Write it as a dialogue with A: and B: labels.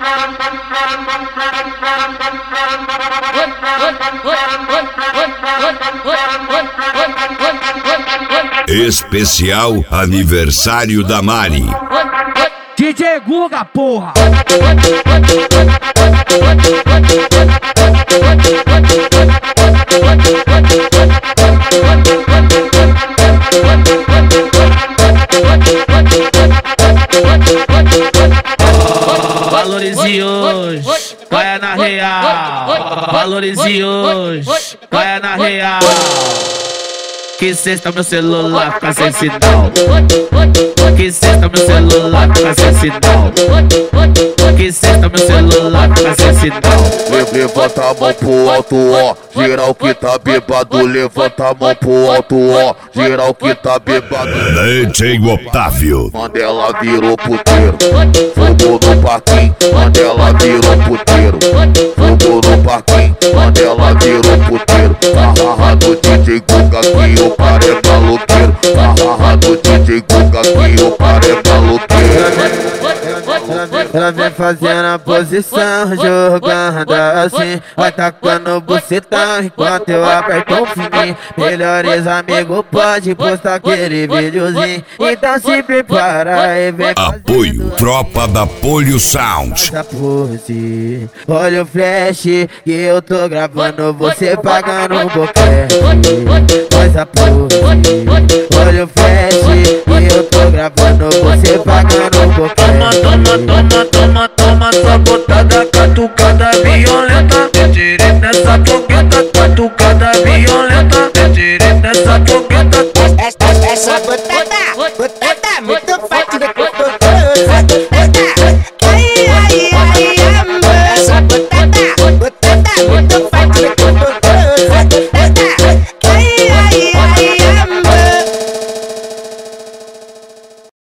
A: Especial aniversário da Mari.
B: DJ Guga, porra!
C: Valorize hoje, caia na real. Valorize hoje, caia na real. Que sexta meu celular fica sem sinal. Que sexta meu celular fica sem sinal. Que sexta meu celular fica sem sinal.
D: Levanta a mão pro alto, ó. Geral que tá bêbado, levanta a mão pro alto, ó. Geral que tá bêbado.
A: DJ Otávio.
D: Mandela virou puteiro. Fogo no parquinho, Mandela virou puteiro. Fogo no parquinho, Mandela virou puteiro. Hahaha do DJ Guga que o par é maloqueiro. Hahaha do DJ Guga que o par é maloqueiro.
E: Ela vem fazendo a posição, jogando assim, vai tacando bucetão enquanto eu aperto o fininho. Melhores amigos pode postar aquele videozinho, então se prepara e vem fazer.
A: Apoio Tropa da Polio Sound.
E: Olha o flash que eu tô gravando, você pagando um boquete. Faz a pose. Olha o flash que eu tô gravando, você pagando um boquete.
C: Toma, toma, toma, toma, toma.